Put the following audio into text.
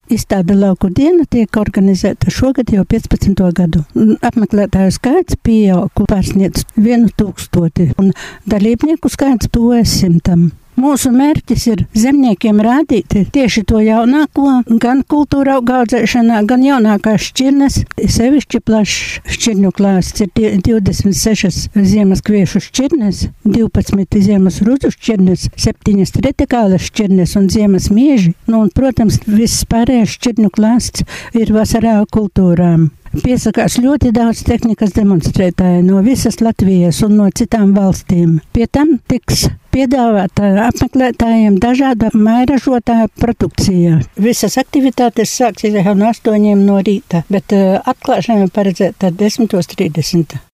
Izstāde Lauku diena tiek organizēta šogad jau 15. gadu. Apmeklētāju skaits pieaug pārsniedz 1000 un dalībnieku skaits tuvojas 100. Mūsu mērķis ir zemniekiem rādīt tieši to jaunāko, gan kultūra audzēšanā, gan jaunākās šķirnes. Sevišķi plašs šķirņu klāsts ir 26 ziemas kviešu šķirnes, 12 ziemas ruzu šķirnes, 7 tritikālas šķirnes un ziemas mieži. Un, protams, viss pārējais šķirņu klāsts ir vasarā kultūrām. Piesakās ļoti daudz tehnikas demonstrētāju no visas Latvijas un no citām valstīm. Pie tam tiks piedāvāta apmeklētājiem dažāda mājražotā produkcija. Visas aktivitātes sāksies jau no 8 no rīta, bet atklāšana paredzēta 10:30.